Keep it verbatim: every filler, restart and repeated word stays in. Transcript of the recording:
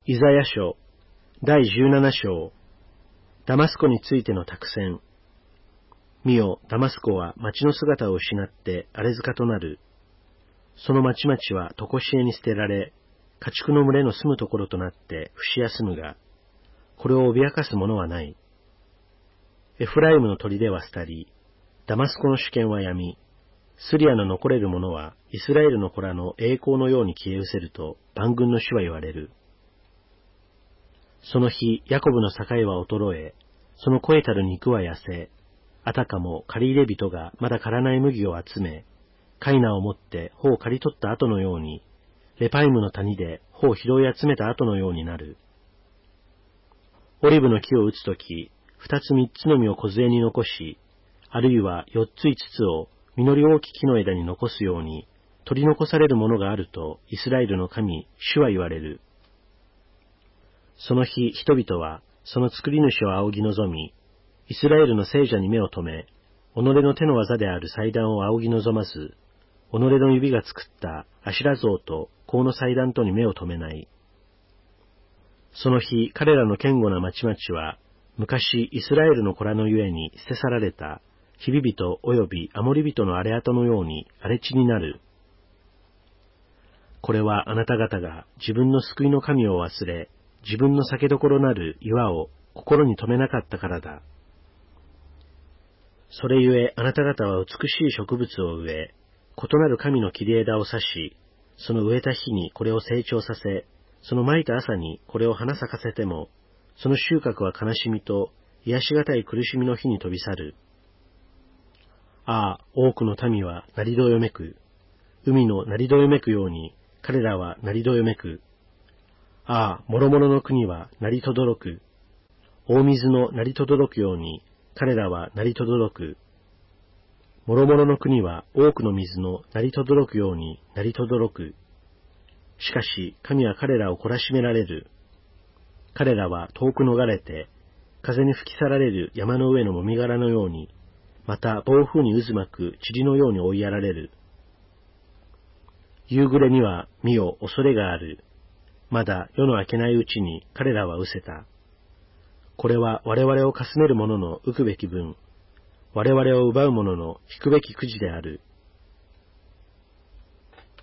イザヤ書だいじゅうなな章、ダマスコについての託戦。見よ、ダマスコは町の姿を失って荒れ塚となる。その町々は常しえに捨てられ、家畜の群れの住むところとなって不死休むが、これを脅かす者はない。エフライムの砦は廃り、ダマスコの主権は闇み、スリアの残れる者はイスラエルの子らの栄光のように消え失せると万軍の主は言われる。その日、ヤコブの境は衰え、その肥えたる肉は痩せ、あたかも借り入れ人がまだ刈らない麦を集め、カイナを持って穂を刈り取った後のように、レパイムの谷で穂を拾い集めた後のようになる。オリブの木を打つとき、二つ三つの実を梢に残し、あるいは四つ五つを実り大きき木の枝に残すように、取り残されるものがあると、イスラエルの神、主は言われる。その日、人々は、その作り主を仰ぎ望み、イスラエルの聖者に目を留め、己の手の技である祭壇を仰ぎ望まず、己の指が作ったアシュラ像と香の祭壇とに目を留めない。その日、彼らの堅固な町々は、昔イスラエルの子らのゆえに捨て去られた、ヒビ人及びアモリ人の荒れ跡のように荒れ地になる。これはあなた方が自分の救いの神を忘れ、自分の酒どころなる岩を心に留めなかったからだ。それゆえあなた方は美しい植物を植え、異なる神の切り枝を刺し、その植えた日にこれを成長させ、その蒔いた朝にこれを花咲かせても、その収穫は悲しみと癒しがたい苦しみの日に飛び去る。ああ、多くの民は鳴りどよめく。海の鳴りどよめくように、彼らは鳴りどよめく。ああ、諸々の国は鳴りとどろく。大水の鳴りとどろくように、彼らは鳴りとどろく。諸々の国は多くの水の鳴りとどろくように鳴りとどろく。しかし、神は彼らを懲らしめられる。彼らは遠く逃れて、風に吹き去られる山の上のもみ殻のように、また暴風に渦巻く塵のように追いやられる。夕暮れには見よ恐れがある。まだ夜の明けないうちに彼らは失せた。これは我々をかすめる者の浮くべき分、我々を奪う者の引くべきくじである。